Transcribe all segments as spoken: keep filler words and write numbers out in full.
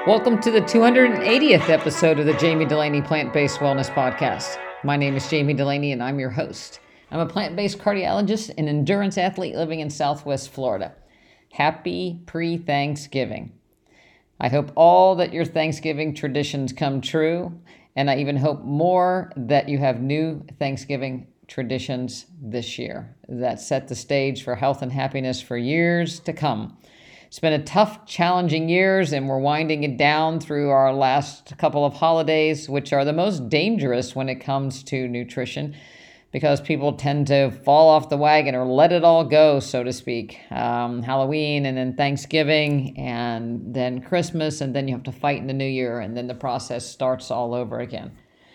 Welcome to the two hundred eightieth episode of the Jamie Delaney Plant-Based Wellness Podcast. My name is Jamie Delaney and I'm your host. I'm a plant-based cardiologist and endurance athlete living in Southwest Florida. Happy pre-Thanksgiving. I hope all that your Thanksgiving traditions come true, and I even hope more that you have new Thanksgiving traditions this year that set the stage for health and happiness for years to come. It's been a tough, challenging years, and we're winding it down through our last couple of holidays, which are the most dangerous when it comes to nutrition, because people tend to fall off the wagon or let it all go, so to speak. Um, Halloween, and then Thanksgiving, and then Christmas, and then you have to fight in the new year, and then the process starts all over again.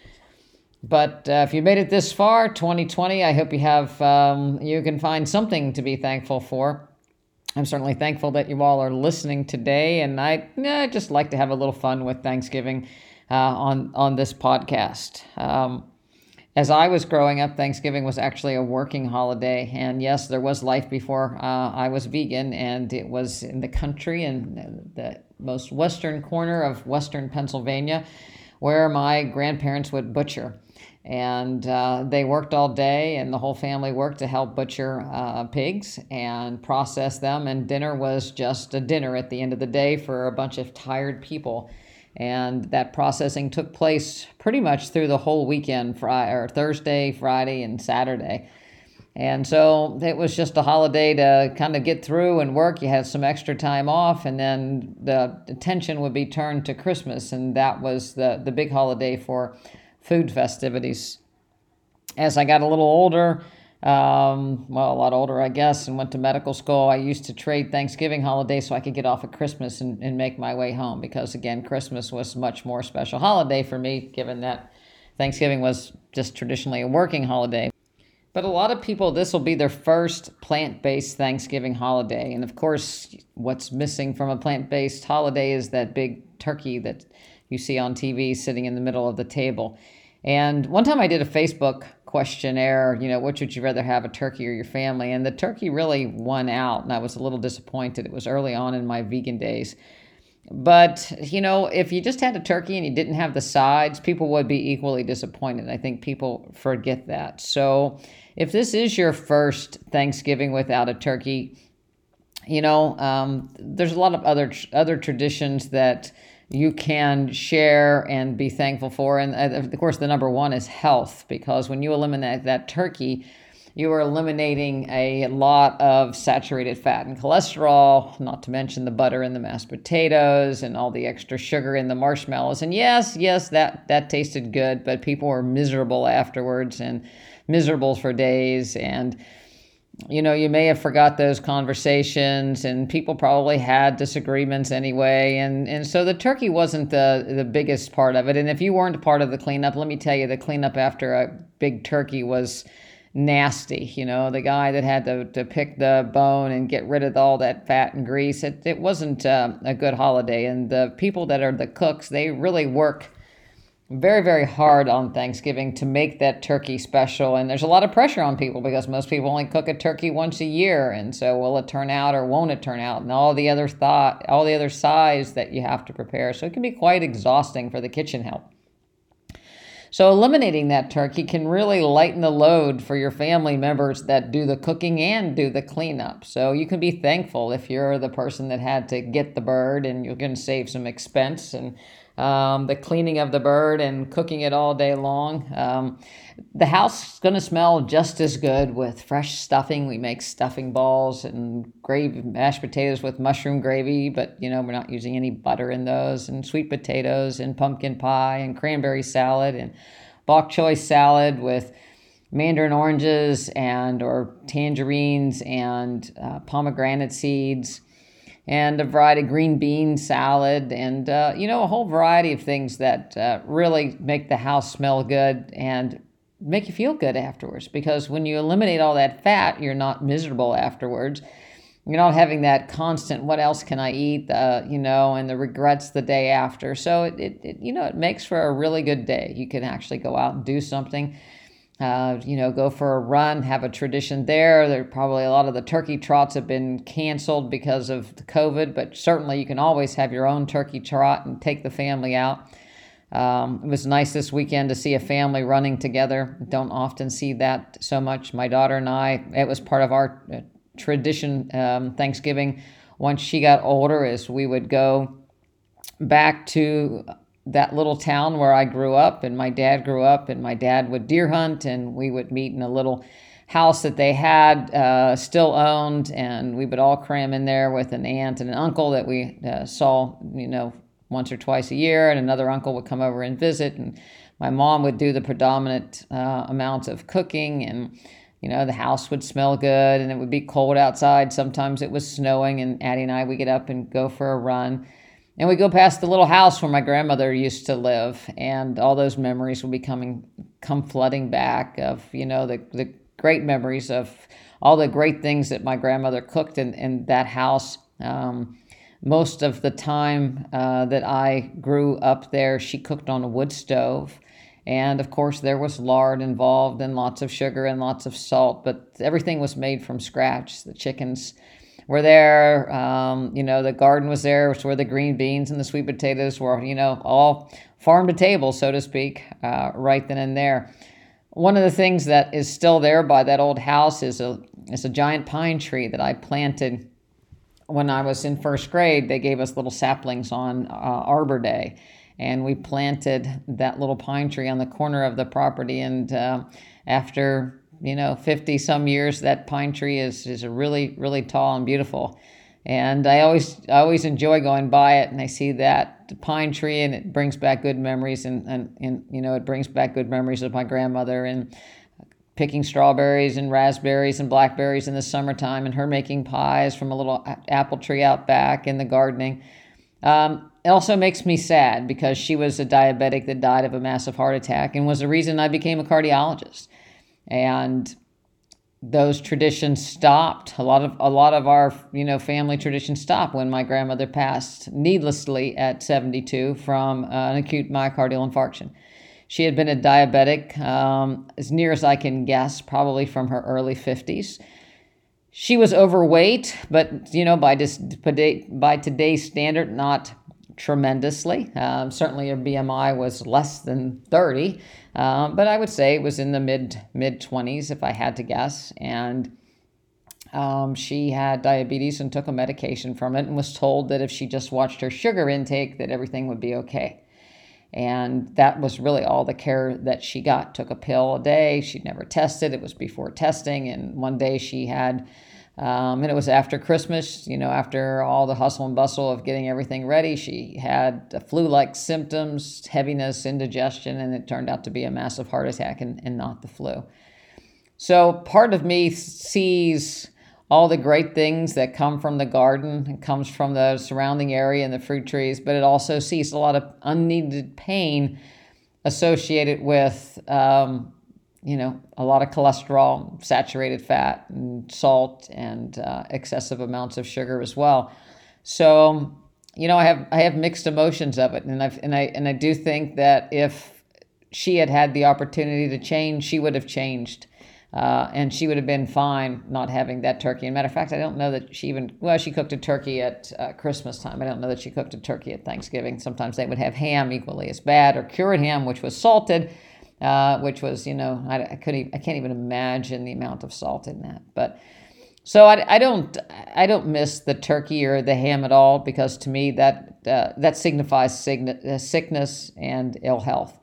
But uh, if you made it this far, twenty twenty, I hope you have um, you can find something to be thankful for. I'm certainly thankful that you all are listening today, and I eh, just like to have a little fun with Thanksgiving uh, on, on this podcast. Um, as I was growing up, Thanksgiving was actually a working holiday, and yes, there was life before uh, I was vegan, and it was in the country in the most western corner of western Pennsylvania, where my grandparents would butcher. And uh, they worked all day, and the whole family worked to help butcher uh, pigs and process them. And dinner was just a dinner at the end of the day for a bunch of tired people. And that processing took place pretty much through the whole weekend, Friday, or Thursday, Friday, and Saturday. And so it was just a holiday to kind of get through and work. You had some extra time off, and then the attention would be turned to Christmas, and that was the, the big holiday for food festivities. As I got a little older, um, well, a lot older, I guess, and went to medical school, I used to trade Thanksgiving holiday so I could get off at Christmas and, and make my way home, because, again, Christmas was a much more special holiday for me, given that Thanksgiving was just traditionally a working holiday. But a lot of people, this will be their first plant-based Thanksgiving holiday. And, of course, what's missing from a plant-based holiday is that big turkey that you see on T V sitting in the middle of the table. And one time I did a Facebook questionnaire, you know, which would you rather have, a turkey or your family? And the turkey really won out, and I was a little disappointed. It was early on in my vegan days. But, you know, if you just had a turkey and you didn't have the sides, people would be equally disappointed. I think people forget that. So if this is your first Thanksgiving without a turkey, you know, um, there's a lot of other other traditions that you can share and be thankful for. And of course, the number one is health, because when you eliminate that turkey, you are eliminating a lot of saturated fat and cholesterol, not to mention the butter in the mashed potatoes and all the extra sugar in the marshmallows. And yes, yes, that, that tasted good, but people were miserable afterwards and miserable for days. And you know, you may have forgot those conversations, and people probably had disagreements anyway. And, and so the turkey wasn't the, the biggest part of it. And if you weren't a part of the cleanup, let me tell you, the cleanup after a big turkey was nasty. You know, the guy that had to, to pick the bone and get rid of all that fat and grease, it, it wasn't uh, a good holiday. And the people that are the cooks, they really work very, very hard on Thanksgiving to make that turkey special. And there's a lot of pressure on people, because most people only cook a turkey once a year. And so will it turn out or won't it turn out? And all the other thought, all the other sides that you have to prepare. So it can be quite exhausting for the kitchen help. So eliminating that turkey can really lighten the load for your family members that do the cooking and do the cleanup. So you can be thankful if you're the person that had to get the bird, and you're going to save some expense and um, the cleaning of the bird and cooking it all day long. Um, the house is going to smell just as good with fresh stuffing. We make stuffing balls and gravy, mashed potatoes with mushroom gravy, but, you know, we're not using any butter in those, and sweet potatoes and pumpkin pie and cranberry salad and bok choy salad with mandarin oranges and or tangerines and uh, pomegranate seeds, and a variety of green bean salad, and, uh, you know, a whole variety of things that uh, really make the house smell good and make you feel good afterwards. Because when you eliminate all that fat, you're not miserable afterwards. You're not having that constant, what else can I eat, uh, you know, and the regrets the day after. So, it, it, it, you know, it makes for a really good day. You can actually go out and do something. uh, you know, go for a run, have a tradition there. There probably a lot of the turkey trots have been canceled because of the COVID, but certainly you can always have your own turkey trot and take the family out. Um, it was nice this weekend to see a family running together. Don't often see that so much. My daughter and I, it was part of our uh, tradition, um, Thanksgiving, once she got older, is we would go back to that little town where I grew up and my dad grew up, and my dad would deer hunt, and we would meet in a little house that they had uh, still owned, and we would all cram in there with an aunt and an uncle that we uh, saw, you know, once or twice a year, and another uncle would come over and visit, and my mom would do the predominant uh, amount of cooking, and you know, the house would smell good, and it would be cold outside. Sometimes it was snowing, and Addie and I, we get up and go for a run. And we go past the little house where my grandmother used to live, and all those memories will be coming, come flooding back of, you know, the, the great memories of all the great things that my grandmother cooked in, in that house. Um, most of the time uh, that I grew up there, she cooked on a wood stove. And of course, there was lard involved and lots of sugar and lots of salt, but everything was made from scratch. The chickens were there, um, you know, the garden was there, which where the green beans and the sweet potatoes were, you know, all farm to table, so to speak, uh, right then and there. One of the things that is still there by that old house is a is a giant pine tree that I planted when I was in first grade. They gave us little saplings on uh, Arbor Day, and we planted that little pine tree on the corner of the property. And uh, after you know, fifty some years, that pine tree is, is a really, really tall and beautiful. And I always, I always enjoy going by it, and I see that pine tree, and it brings back good memories. And, and, and, you know, it brings back good memories of my grandmother and picking strawberries and raspberries and blackberries in the summertime, and her making pies from a little apple tree out back in the gardening. Um, it also makes me sad because she was a diabetic that died of a massive heart attack and was the reason I became a cardiologist. And those traditions stopped. A lot of a lot of our you know family traditions stopped when my grandmother passed needlessly at seventy-two from uh, an acute myocardial infarction. She had been a diabetic, um, as near as I can guess, probably from her early fifties. She was overweight, but you know by this by today's standard, not tremendously. Um, certainly her B M I was less than thirty, um, but I would say it was in the mid mid twenties if I had to guess. And um, she had diabetes and took a medication from it, and was told that if she just watched her sugar intake, that everything would be okay. And that was really all the care that she got. Took a pill a day. She'd never tested. It was before testing. And one day she had Um, and it was after Christmas, you know, after all the hustle and bustle of getting everything ready. She had flu-like symptoms, heaviness, indigestion, and it turned out to be a massive heart attack and, and not the flu. So part of me sees all the great things that come from the garden and comes from the surrounding area and the fruit trees, but it also sees a lot of unneeded pain associated with um, you know, a lot of cholesterol, saturated fat, and salt, and uh, excessive amounts of sugar as well. So, you know, I have I have mixed emotions of it, and I and I and I do think that if she had had the opportunity to change, she would have changed, uh, and she would have been fine not having that turkey. And matter of fact, I don't know that she even well, she cooked a turkey at uh, Christmas time. I don't know that she cooked a turkey at Thanksgiving. Sometimes they would have ham equally as bad, or cured ham, which was salted. Uh, which was, you know, I, I couldn't, I can't even imagine the amount of salt in that. But so I, I don't, I don't miss the turkey or the ham at all, because to me that uh, that signifies sign- uh, sickness and ill health.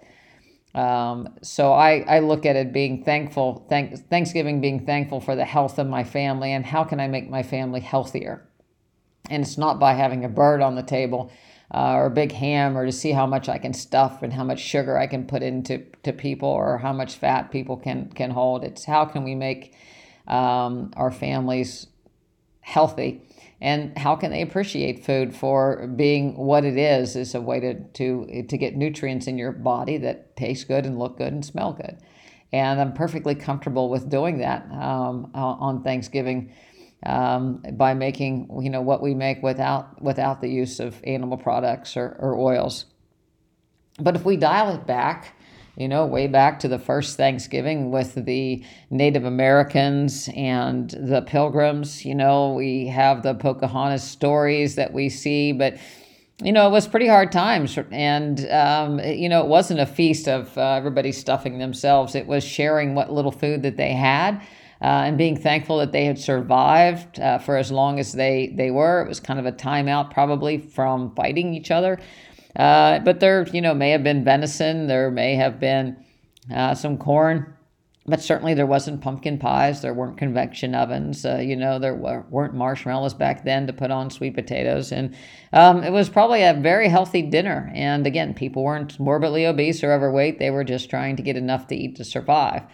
Um, so I, I look at it being thankful, thank, Thanksgiving being thankful for the health of my family, and how can I make my family healthier? And it's not by having a bird on the table. Uh, or a big ham, or to see how much I can stuff and how much sugar I can put into to people, or how much fat people can can hold. It's how can we make um, our families healthy, and how can they appreciate food for being what it is, is a way to to to get nutrients in your body that taste good and look good and smell good. And I'm perfectly comfortable with doing that um, on Thanksgiving. Um, by making, you know, what we make without without the use of animal products or, or oils. But if we dial it back you know, way back to the first Thanksgiving with the Native Americans and the Pilgrims. You know, we have the Pocahontas stories that we see, but you know, it was pretty hard times. And, um, you know, it wasn't a feast of uh, everybody stuffing themselves. It was sharing what little food that they had uh, and being thankful that they had survived uh, for as long as they, they were. It was kind of a timeout probably from fighting each other. Uh, but there, you know, may have been venison. There may have been uh, some corn. But certainly there wasn't pumpkin pies. There weren't convection ovens. Uh, you know, there weren't marshmallows back then to put on sweet potatoes. And um, it was probably a very healthy dinner. And again, people weren't morbidly obese or overweight. They were just trying to get enough to eat to survive.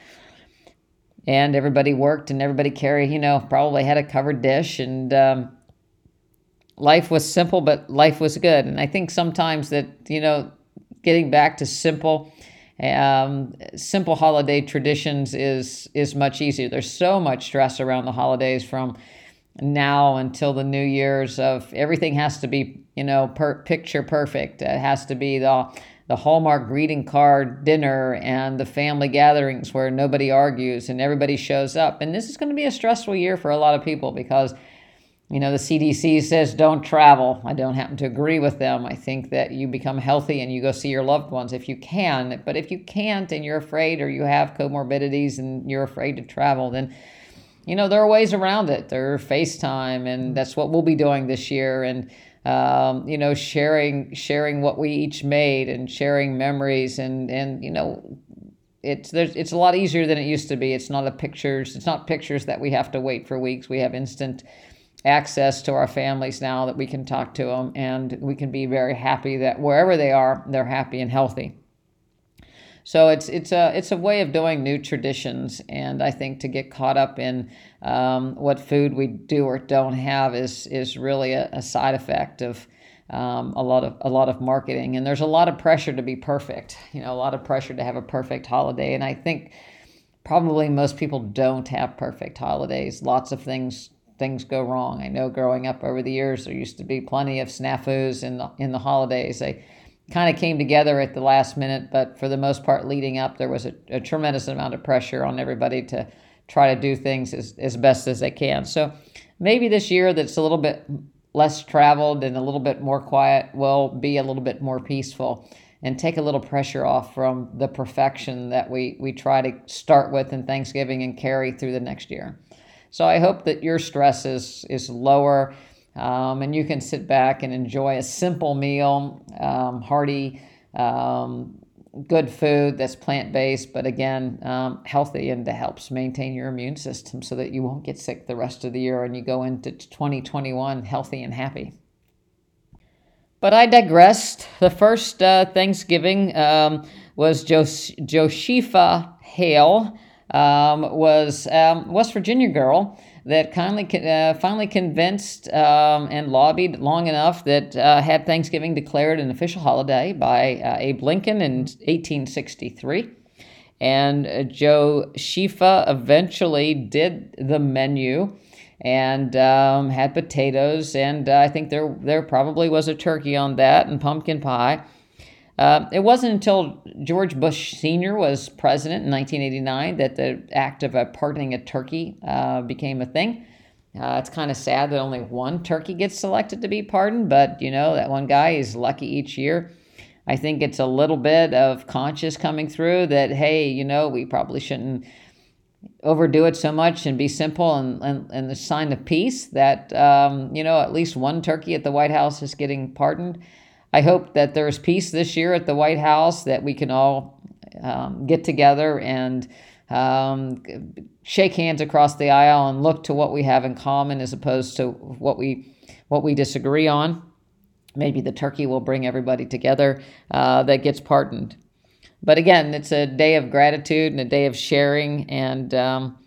And everybody worked and everybody carried, you know, probably had a covered dish. And um, life was simple, but life was good. And I think sometimes that, you know, getting back to simple Um, simple holiday traditions is is much easier. There's so much stress around the holidays from now until the New Year's of everything has to be, you know, per, picture perfect. It has to be the the Hallmark greeting card dinner and the family gatherings where nobody argues and everybody shows up. And this is going to be a stressful year for a lot of people because, you know, the C D C says don't travel. I don't happen to agree with them. I think that you become healthy and you go see your loved ones if you can. But if you can't and you're afraid or you have comorbidities and you're afraid to travel, then, you know, there are ways around it. There are FaceTime, and that's what we'll be doing this year. And, um, you know, sharing sharing what we each made and sharing memories. And, and you know, it's there's it's a lot easier than it used to be. It's not a pictures. It's not pictures that we have to wait for weeks. We have instant access to our families now that we can talk to them, and we can be very happy that wherever they are, they're happy and healthy. So it's it's a it's a way of doing new traditions, and I think to get caught up in um, what food we do or don't have is is really a, a side effect of um, a lot of a lot of marketing, and there's a lot of pressure to be perfect. You know, a lot of pressure to have a perfect holiday, and I think probably most people don't have perfect holidays. Lots of things. Things go wrong. I know growing up over the years, there used to be plenty of snafus in the in the holidays. They kind of came together at the last minute, but for the most part leading up, there was a, a tremendous amount of pressure on everybody to try to do things as, as best as they can. So maybe this year that's a little bit less traveled and a little bit more quiet will be a little bit more peaceful and take a little pressure off from the perfection that we, we try to start with in Thanksgiving and carry through the next year. So I hope that your stress is, is lower um, and you can sit back and enjoy a simple meal, um, hearty, um, good food that's plant-based, but again, um, healthy, and that helps maintain your immune system so that you won't get sick the rest of the year and you go into twenty twenty-one healthy and happy. But I digressed. The first uh, Thanksgiving um, was Jos- Josepha Hale. Um, was um, West Virginia girl that kindly uh, finally convinced um, and lobbied long enough that uh, had Thanksgiving declared an official holiday by uh, Abe Lincoln in eighteen sixty-three. And uh, Josepha eventually did the menu and um, had potatoes, and uh, I think there there probably was a turkey on that and pumpkin pie. Uh, it wasn't until George Bush Senior was president in nineteen eighty-nine that the act of uh, pardoning a turkey uh, became a thing. Uh, it's kind of sad that only one turkey gets selected to be pardoned, but, you know, that one guy is lucky each year. I think it's a little bit of conscience coming through that, hey, you know, we probably shouldn't overdo it so much and be simple, and, and, and the sign of peace that, um, you know, at least one turkey at the White House is getting pardoned. I hope that there's peace this year at the White House, that we can all um, get together and um, shake hands across the aisle and look to what we have in common as opposed to what we what we disagree on. Maybe the turkey will bring everybody together uh, that gets pardoned. But again, it's a day of gratitude and a day of sharing. And um,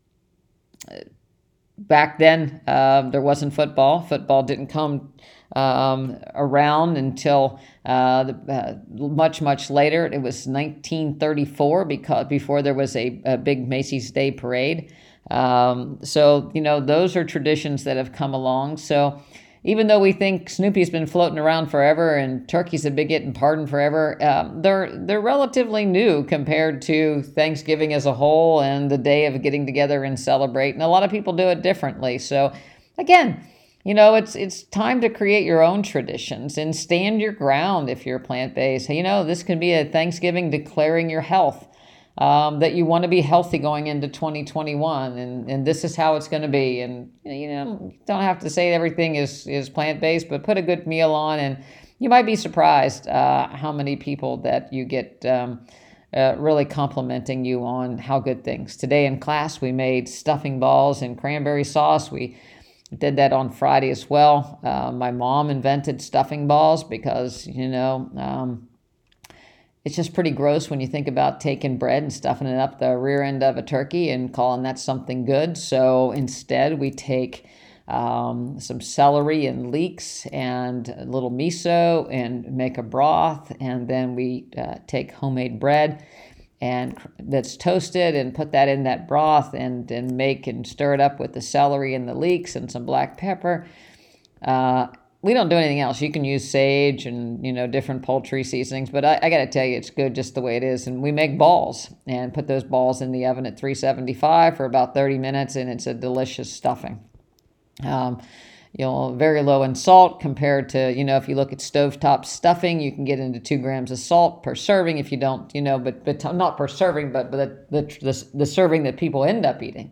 back then, uh, there wasn't football. Football didn't come um, around until uh, the, uh, much, much later. It was nineteen thirty-four, because before there was a, a big Macy's Day Parade. Um, so, you know, those are traditions that have come along. So even though we think Snoopy's been floating around forever and turkeys have been getting pardoned forever, um, they're they're relatively new compared to Thanksgiving as a whole and the day of getting together and celebrate. And a lot of people do it differently. So, again, you know, it's it's time to create your own traditions and stand your ground if you're plant-based. You know, this can be a Thanksgiving declaring your health. Um, that you want to be healthy going into twenty twenty-one, and, and this is how it's going to be. And, you know, you don't have to say everything is, is plant-based, but put a good meal on, and you might be surprised uh, how many people that you get um, uh, really complimenting you on how good things. Today in class, we made stuffing balls and cranberry sauce. We did that on Friday as well. Uh, my mom invented stuffing balls because, you know, um, it's just pretty gross when you think about taking bread and stuffing it up the rear end of a turkey and calling that something good. So instead, we take um, some celery and leeks and a little miso and make a broth. And then we uh, take homemade bread and that's toasted and put that in that broth and, and make and stir it up with the celery and the leeks and some black pepper. Uh, We don't do anything else. You can use sage and, you know, different poultry seasonings, but I, I got to tell you, it's good just the way it is. And we make balls and put those balls in the oven at three seventy-five for about thirty minutes, and it's a delicious stuffing. Um, you know, very low in salt compared to, you know, if you look at stovetop stuffing, you can get into two grams of salt per serving if you don't, you know, but but not per serving, but, but the, the, the serving that people end up eating.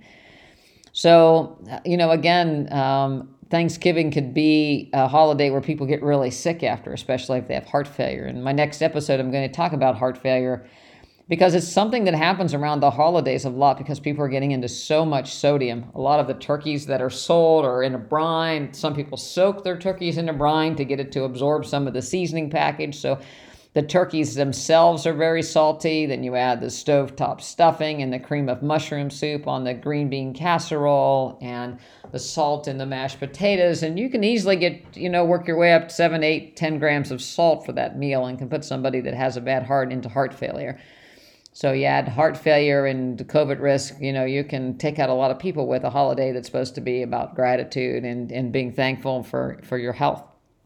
So, you know, again, um, Thanksgiving could be a holiday where people get really sick after, especially if they have heart failure. In my next episode, I'm going to talk about heart failure because it's something that happens around the holidays a lot because people are getting into so much sodium. A lot of the turkeys that are sold are in a brine. Some people soak their turkeys in a brine to get it to absorb some of the seasoning package. So the turkeys themselves are very salty. Then you add the stovetop stuffing and the cream of mushroom soup on the green bean casserole and the salt in the mashed potatoes. And you can easily get, you know, work your way up to seven, eight, ten grams of salt for that meal and can put somebody that has a bad heart into heart failure. So you add heart failure and COVID risk, you know, you can take out a lot of people with a holiday that's supposed to be about gratitude and, and being thankful for, for your health.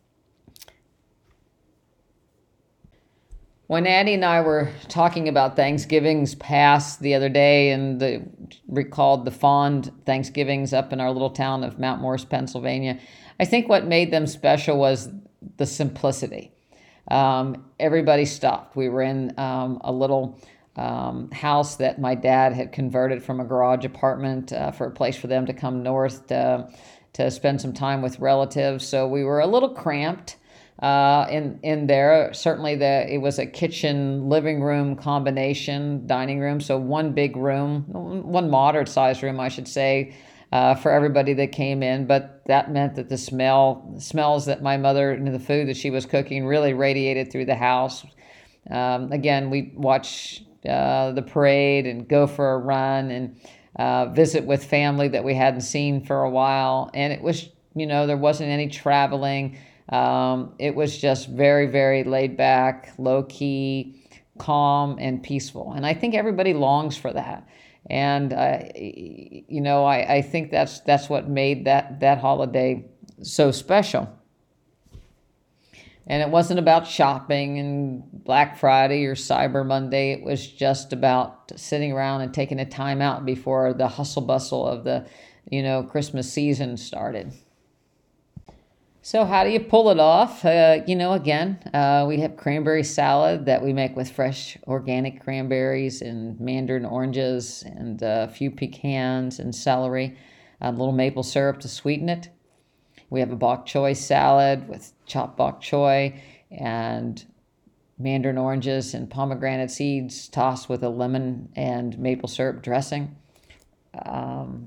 When Addie and I were talking about Thanksgivings past the other day and the, recalled the fond Thanksgivings up in our little town of Mount Morris, Pennsylvania, I think what made them special was the simplicity. Um, everybody stopped. We were in um, a little um, house that my dad had converted from a garage apartment uh, for a place for them to come north to, to spend some time with relatives. So we were a little cramped. Uh, in in there, certainly the it was a kitchen living room combination dining room, so one big room, one moderate sized room, I should say, uh, for everybody that came in. But that meant that the smell smells that my mother and the food that she was cooking really radiated through the house. Um, again, we watch uh, the parade and go for a run and uh, visit with family that we hadn't seen for a while, and it was, you know, there wasn't any traveling. Um, it was just very, very laid back, low key, calm, and peaceful. And I think everybody longs for that. And, uh, you know, I, I think that's that's what made that, that holiday so special. And it wasn't about shopping and Black Friday or Cyber Monday. It was just about sitting around and taking a time out before the hustle bustle of the, you know, Christmas season started. So how do you pull it off? Uh, you know, again, uh, we have cranberry salad that we make with fresh organic cranberries and mandarin oranges and a few pecans and celery, a little maple syrup to sweeten it. We have a bok choy salad with chopped bok choy and mandarin oranges and pomegranate seeds tossed with a lemon and maple syrup dressing. Um,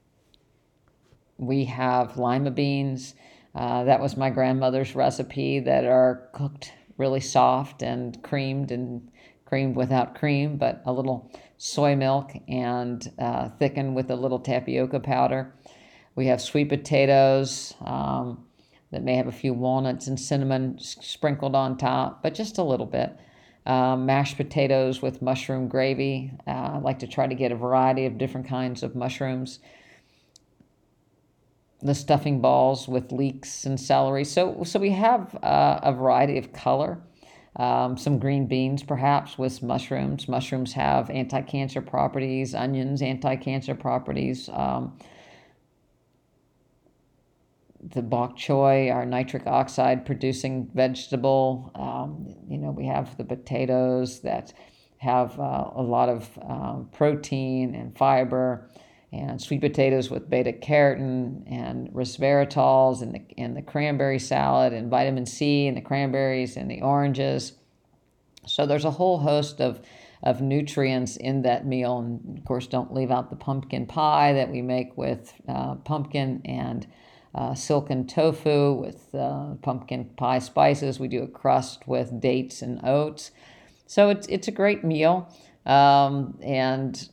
we have lima beans. Uh, that was my grandmother's recipe that are cooked really soft and creamed and creamed without cream, but a little soy milk and uh, thickened with a little tapioca powder. We have sweet potatoes um, that may have a few walnuts and cinnamon sprinkled on top, but just a little bit. Um, mashed potatoes with mushroom gravy. Uh, I like to try to get a variety of different kinds of mushrooms. the stuffing balls with leeks and celery. So, so we have uh, a variety of color. Um, some green beans, perhaps, with mushrooms. Mushrooms have anti-cancer properties. Onions, anti-cancer properties. Um, the bok choy, our nitric oxide producing vegetable. Um, you know, we have the potatoes that have uh, a lot of um, protein and fiber, and sweet potatoes with beta carotene and resveratrols, and the, and the cranberry salad, and vitamin C and the cranberries and the oranges. So there's a whole host of, of nutrients in that meal. And of course, don't leave out the pumpkin pie that we make with uh, pumpkin and uh, silken tofu with uh, pumpkin pie spices. We do a crust with dates and oats. So it's, it's a great meal. Um, and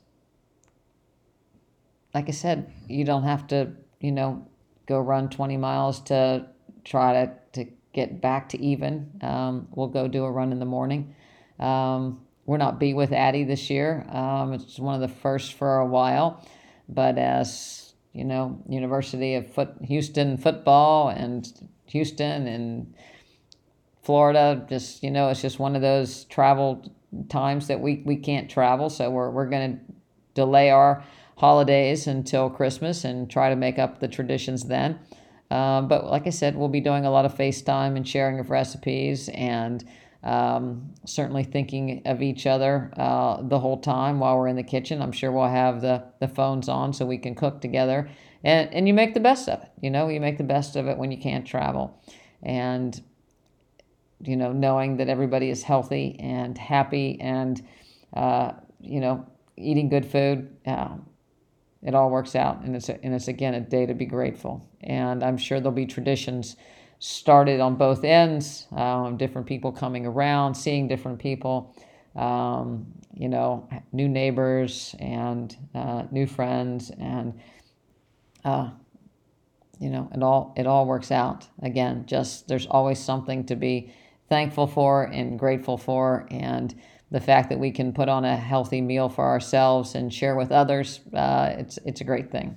like I said, you don't have to, you know, go run twenty miles to try to, to get back to even. Um, we'll go do a run in the morning. Um, we're not Be With Addie this year. Um, it's one of the first for a while. But as, you know, University of Foot, Houston football and Houston and Florida, just, you know, it's just one of those travel times that we, we can't travel. So we're, we're going to delay our holidays until Christmas and try to make up the traditions then. Um, but like I said, we'll be doing a lot of FaceTime and sharing of recipes, and um, certainly thinking of each other uh, the whole time while we're in the kitchen. I'm sure we'll have the, the phones on so we can cook together. And, and you make the best of it. You know, you make the best of it when you can't travel. And, you know, knowing that everybody is healthy and happy and, uh, you know, eating good food, uh, it all works out, and it's a, and it's again a day to be grateful. And I'm sure there'll be traditions started on both ends. Um, different people coming around, seeing different people, um, you know, new neighbors and uh, new friends, and uh, you know, it all it all works out. Again, just there's always something to be thankful for and grateful for, and the fact that we can put on a healthy meal for ourselves and share with others, uh, it's it's a great thing.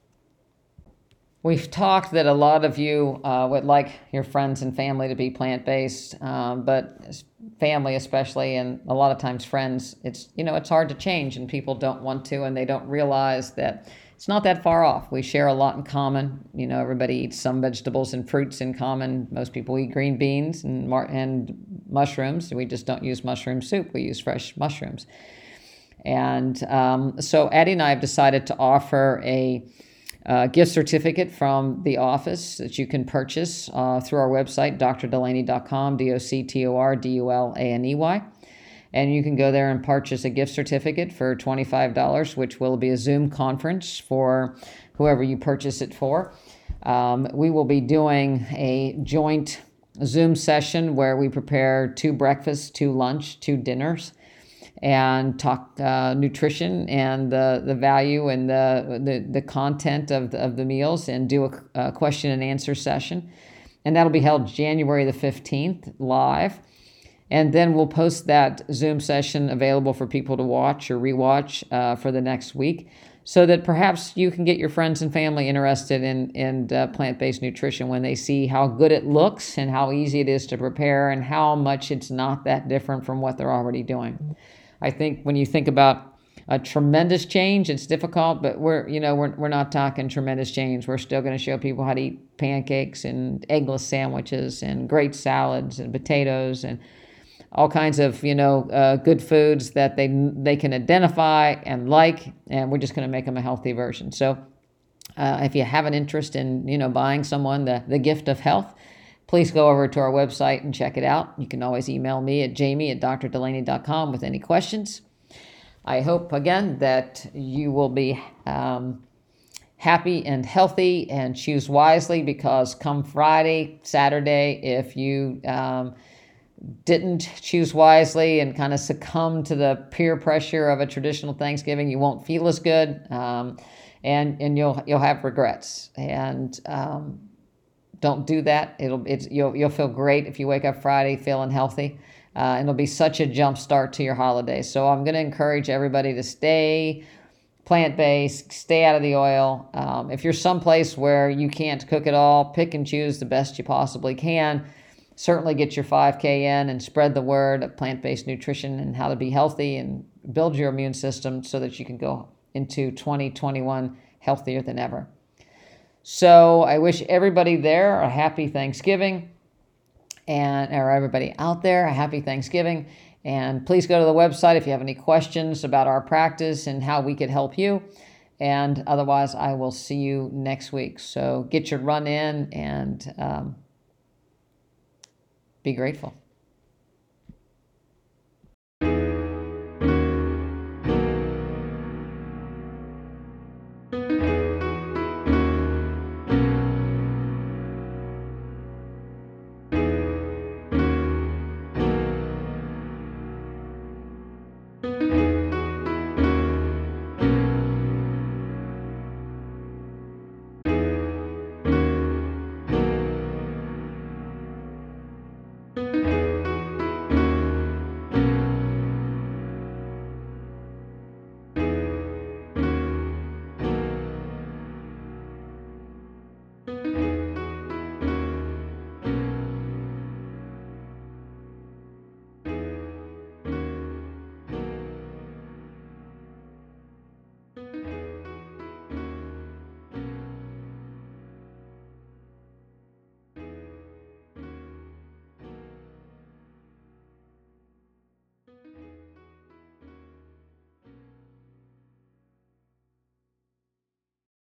We've talked that a lot of you uh, would like your friends and family to be plant-based, um, but family especially, and a lot of times friends, it's, you know, it's hard to change, and people don't want to, and they don't realize that it's not that far off. We share a lot in common. You know, everybody eats some vegetables and fruits in common. Most people eat green beans and mar- and mushrooms. We just don't use mushroom soup. We use fresh mushrooms. And um, so Addie and I have decided to offer a uh, gift certificate from the office that you can purchase uh, through our website, d r delaney dot com, D O C T O R D U L A N E Y. And you can go there and purchase a gift certificate for twenty-five dollars, which will be a Zoom conference for whoever you purchase it for. Um, we will be doing a joint Zoom session where we prepare two breakfasts, two lunch, two dinners, and talk uh, nutrition and the, the value and the, the, the content of the, of the meals, and do a, a question and answer session. And that'll be held January the fifteenth live. And then we'll post that Zoom session available for people to watch or rewatch uh, for the next week, so that perhaps you can get your friends and family interested in, in uh, plant-based nutrition when they see how good it looks and how easy it is to prepare and how much it's not that different from what they're already doing. I think when you think about a tremendous change, it's difficult, but we're, you know, we're, we're not talking tremendous change. We're still going to show people how to eat pancakes and eggless sandwiches and great salads and potatoes and all kinds of, you know, uh, good foods that they they can identify and like, and we're just going to make them a healthy version. So uh, if you have an interest in, you know, buying someone the, the gift of health, please go over to our website and check it out. You can always email me at jamie at d r delaney dot com with any questions. I hope, again, that you will be um, happy and healthy and choose wisely, because come Friday, Saturday, if you... Um, didn't choose wisely and kind of succumb to the peer pressure of a traditional Thanksgiving, you won't feel as good, um, and and you'll you'll have regrets. And um, don't do that. It'll it's you'll you'll feel great if you wake up Friday feeling healthy, uh, and it'll be such a jump start to your holiday. So I'm going to encourage everybody to stay plant-based, stay out of the oil. Um, if you're someplace where you can't cook at all, pick and choose the best you possibly can. Certainly get your five K in and spread the word of plant-based nutrition and how to be healthy and build your immune system so that you can go into twenty twenty-one healthier than ever. So I wish everybody there a happy Thanksgiving, and or everybody out there a happy Thanksgiving. And please go to the website if you have any questions about our practice and how we could help you. And otherwise, I will see you next week. So get your run in and um, be grateful.